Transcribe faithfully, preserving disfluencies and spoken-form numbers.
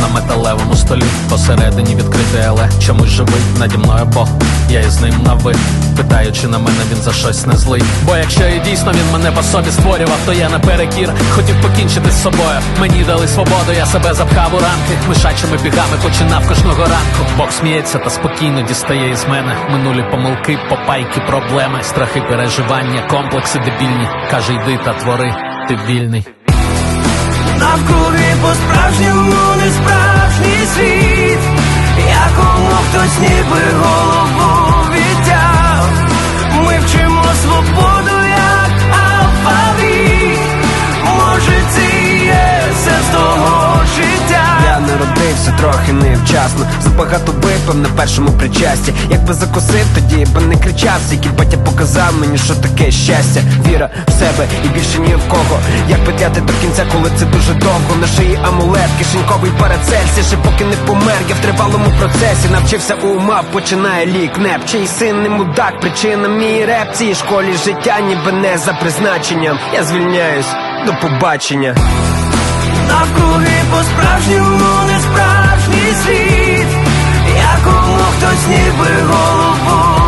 на металевому столі, посередині відкритий, але чомусь живий. Наді мною Бог, я із ним на ви. Питаю, чи на мене він за щось не злий. Бо якщо і дійсно він мене по собі створював, то я наперекір хотів покінчити з собою. Мені дали свободу, я себе запхав у рамки. Мишачими бігами починав кожного ранку. Бог сміється та спокійно дістає із мене минулі помилки, попайки, проблеми, страхи, переживання, комплекси дебільні. Каже, йди та твори, ти вільний. Навкруги по-справжньому не справжній світ, якому хтось ніби голову відтяв. Ми вчимо свободу, як алфавіт. Може, це і є сенс того життя. Я народився трохи невчасно, забагато випив на першому причасті. Якби закусив, тоді би не кричав. Який батя показав мені, що таке щастя. Віра в себе і більше ні в кого. Як петляти до кінця, коли це дуже довго. На шиї амулет, кишеньковий парацельс. Ще поки не помер, я в тривалому процесі. Навчився у ума, починає лік неп. Чий син не мудак, причина мій реп. Цій школі життя ніби не за призначенням. Я звільняюсь, до побачення. Навкруги по-справжньому не справжній світ, якому хтось ніби голову